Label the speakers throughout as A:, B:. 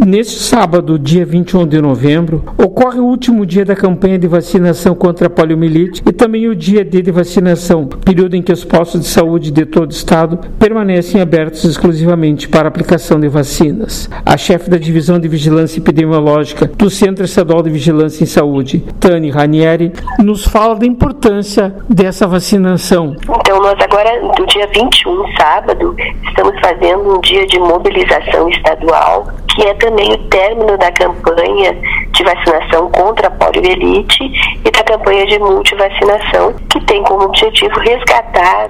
A: Neste sábado, dia 21 de novembro, ocorre o último dia da campanha de vacinação contra a poliomielite e também o dia D de vacinação, período em que os postos de saúde de todo o estado permanecem abertos exclusivamente para aplicação de vacinas. A chefe da Divisão de Vigilância Epidemiológica do Centro Estadual de Vigilância em Saúde, Tani Ranieri, nos fala da importância dessa vacinação.
B: Então, nós agora, no dia 21, sábado, estamos fazendo um dia de mobilização estadual, que é também o término da campanha de vacinação contra a poliomielite e da campanha de multivacinação, que tem como objetivo resgatar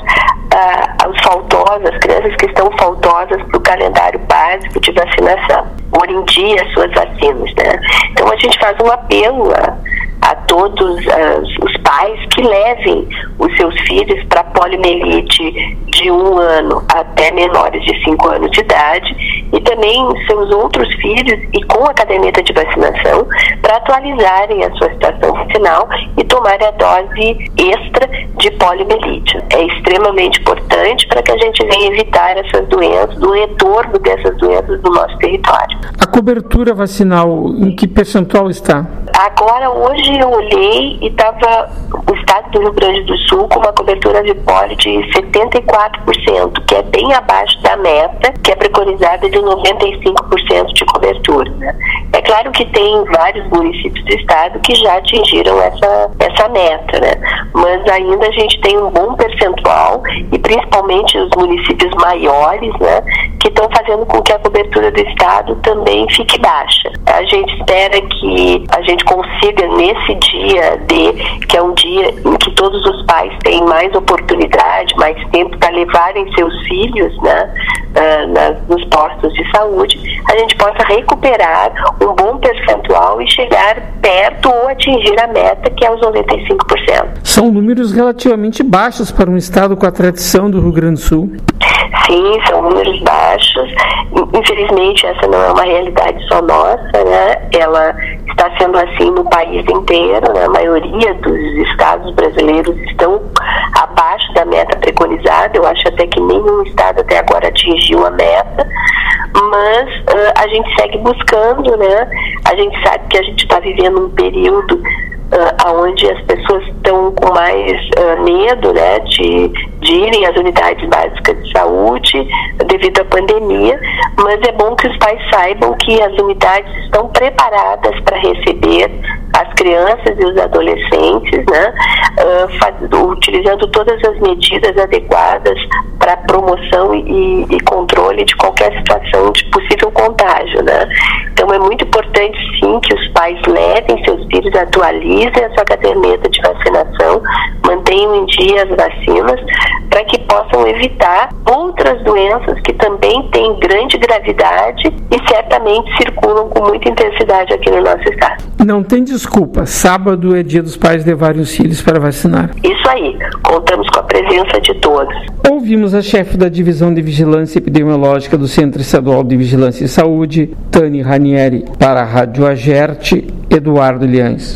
B: as crianças que estão faltosas para o calendário básico de vacinação, pôr em dia as suas vacinas, né? Então a gente faz um apelo a todos os pais que levem os seus filhos para poliomielite de 1 ano até menores de 5 anos de idade e também seus outros filhos e com a caderneta de vacinação para atualizarem a sua situação vacinal e tomarem a dose extra de poliomielite. É extremamente importante para que a gente venha evitar essas doenças, o retorno dessas doenças no nosso território.
A: A cobertura vacinal, em que percentual está?
B: Agora, hoje eu olhei e estava o estado do Rio Grande do Sul com uma cobertura de polio de 74%, que é bem abaixo da meta, que é preconizada de 95% de cobertura, né? É claro que tem vários municípios do estado que já atingiram essa meta, né? Mas ainda a gente tem um bom percentual e principalmente os municípios maiores, né, que estão fazendo com que a cobertura do estado também fique baixa. A gente espera que a gente consiga nesse dia D, que é um dia em que todos os pais têm mais oportunidade, mais tempo para levarem seus filhos, né, nos postos de saúde, a gente possa recuperar um bom percentual e chegar perto ou atingir a meta, que é os 95%.
A: São números relativamente baixos para um estado com a tradição do Rio Grande do Sul.
B: Sim, são números baixos. Infelizmente, essa não é uma realidade só nossa, né? Ela está sendo assim no país inteiro, né? A maioria dos estados brasileiros estão abaixo da meta preconizada. Eu acho até que nenhum estado até agora atingiu a meta, mas a gente segue buscando, né? A gente sabe que a gente está vivendo um período onde as pessoas estão com mais medo, né, de irem às unidades básicas de saúde devido à pandemia, mas é bom que os pais saibam que as unidades estão preparadas para receber as crianças e os adolescentes, né, utilizando todas as medidas adequadas para promoção e controle de qualquer situação de possível contágio, né? Então é muito importante sim que os pais levem seus filhos, atualizem a sua caderneta de vacinação, mantenham em dia as vacinas para que possam evitar outras doenças que também têm grande gravidade e certamente circulam com muita intensidade aqui no nosso estado.
A: Não tem desculpa, sábado é dia dos pais levarem os filhos para vacinar.
B: Isso aí, contamos com a presença de todos.
A: Ouvimos a chefe da Divisão de Vigilância Epidemiológica do Centro Estadual de Vigilância e Saúde, Tani Ranieri. Para a Rádio Agerte, Eduardo Liães.